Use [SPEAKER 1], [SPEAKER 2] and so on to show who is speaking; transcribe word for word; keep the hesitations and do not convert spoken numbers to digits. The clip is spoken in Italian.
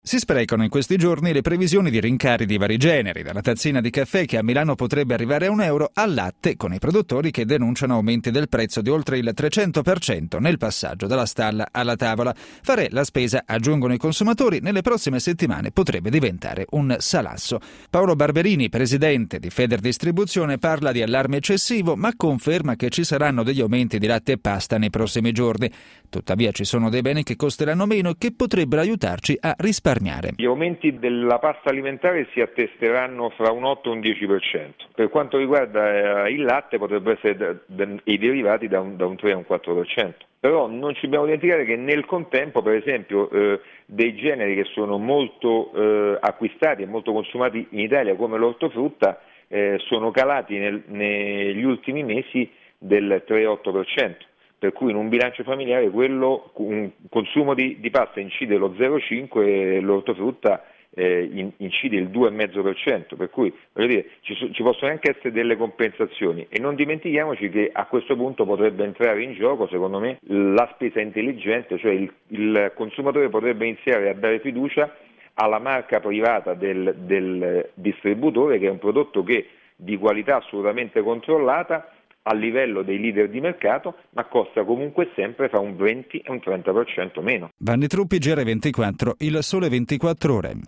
[SPEAKER 1] Si sprecano in questi giorni le previsioni di rincari di vari generi, dalla tazzina di caffè che a Milano potrebbe arrivare a un euro al latte, con i produttori che denunciano aumenti del prezzo di oltre il trecento per cento nel passaggio dalla stalla alla tavola. Fare la spesa, aggiungono i consumatori, nelle prossime settimane potrebbe diventare un salasso. Paolo Barberini, presidente di Federdistribuzione, parla di allarme eccessivo, ma conferma che ci saranno degli aumenti di latte e pasta nei prossimi giorni. Tuttavia ci sono dei beni che costeranno meno e che potrebbero aiutarci a risparmiare.
[SPEAKER 2] Gli aumenti della pasta alimentare si attesteranno fra un otto e un dieci per cento. Per quanto riguarda il latte potrebbero essere i derivati da un, da un tre a un quattro per cento. Però non ci dobbiamo dimenticare che nel contempo, per esempio, eh, dei generi che sono molto eh, acquistati e molto consumati in Italia, come l'ortofrutta, eh, sono calati nel, negli ultimi mesi del tre virgola otto per cento. Per cui in un bilancio familiare quello, un consumo di, di pasta incide lo zero virgola cinque e l'ortofrutta eh, in, incide il due virgola cinque per cento, per cui voglio dire, ci, ci possono anche essere delle compensazioni e non dimentichiamoci che a questo punto potrebbe entrare in gioco, secondo me, la spesa intelligente, cioè il, il consumatore potrebbe iniziare a dare fiducia alla marca privata del, del distributore, che è un prodotto che di qualità assolutamente controllata, a livello dei leader di mercato, ma costa comunque sempre fra un venti e un trenta per cento meno.
[SPEAKER 1] Vanni Truppi, G R ventiquattro, Il Sole ventiquattro Ore.